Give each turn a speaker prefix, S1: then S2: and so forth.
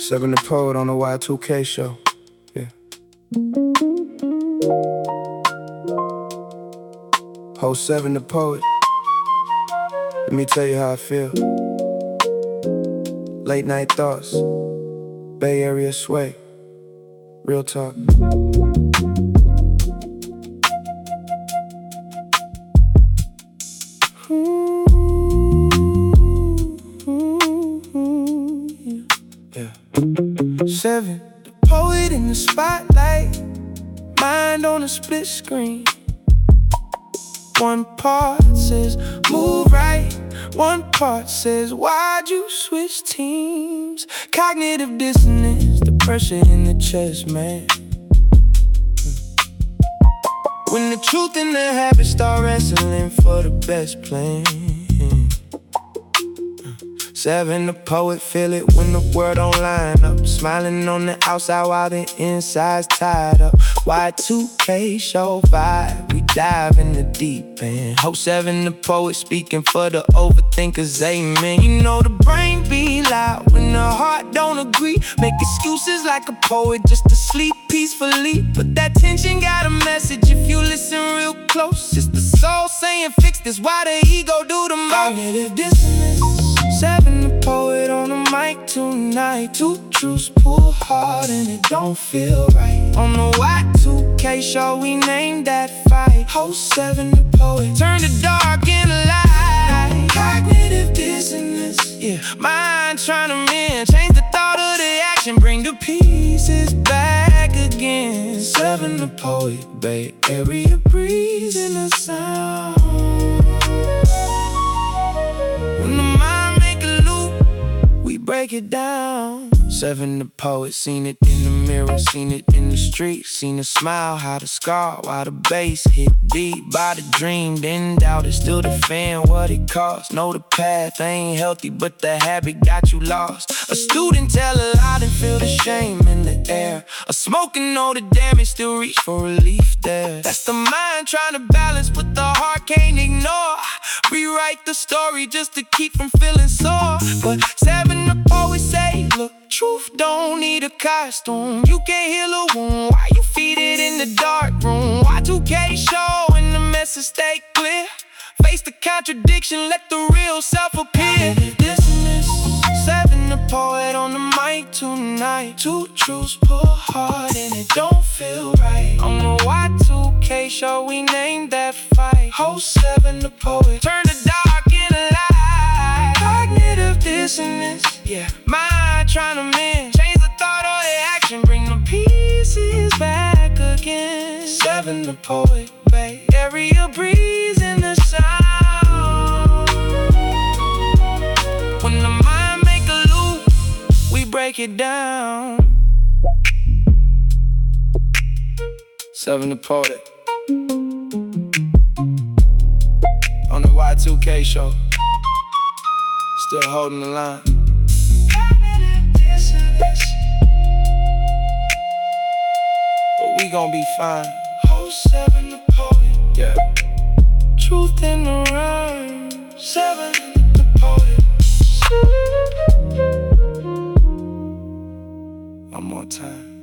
S1: Seven the Poet on the Y2K show. Yeah. Host Seven the Poet. Let me tell you how I feel. Late night thoughts, Bay Area sway, real talk. Yeah. Seven, the poet in the spotlight, mind on a split screen. One part says move right, one part says why'd you switch teams? Cognitive dissonance, the pressure in the chest, man. When the truth and the habit start wrestling for the best plan. Seven the poet, feel it when the world don't line up. Smiling on the outside while the inside's tied up. Y2K show vibe, we dive in the deep end. Hope Seven the poet, speaking for the overthinkers, amen. You know the brain be loud when the heart don't agree. Make excuses like a poet just to sleep peacefully. But that tension got a message if you listen real close. It's the soul saying fix this, why the ego do the most. Cognitive dissonance. Seven the poet on the mic tonight. Two truths pull hard and it don't feel right. On the Y2K show we named that fight. Host Seven the poet, turn the dark into light. Cognitive dissonance, yeah. Mind trying to mend, change the thought of the action, bring the pieces back again. Seven the poet, Bay Area breeze in the sound. Break it down. Seven the poet, seen it in the mirror, seen it in the street, seen the smile, how the scar, while the bass hit deep. By the dream, then doubt it, still defend what it costs. Know the path ain't healthy, but the habit got you lost. A student tell a lie and feel the shame in the air. A smoking know the damage, still reach for relief there. That's the mind trying to balance what the heart can't ignore. Rewrite the story just to keep from feeling sore. But Seven the poet say, look, truth don't need a costume. You can't heal a wound, why you feed it in the dark room? Y2K show and the message stay clear. Face the contradiction, let the real self appear. Dissonance, Seven the poet on the mic tonight. Two truths pull hard and it don't feel right. On the Y2K show we named that fight. Host Seven the poet, turn the dark into light. Cognitive dissonance, yeah. Mind trying to mend, change the thought or the action, bring the pieces back again. Seven the poet, Bay Area breeze in the sound. When the mind make a loop, we break it down. Seven the poet on the Y2K show, still holding the line. But we gon' be fine. Host Seven the poet, yeah. Truth in the rhyme. Seven the poet. One more time.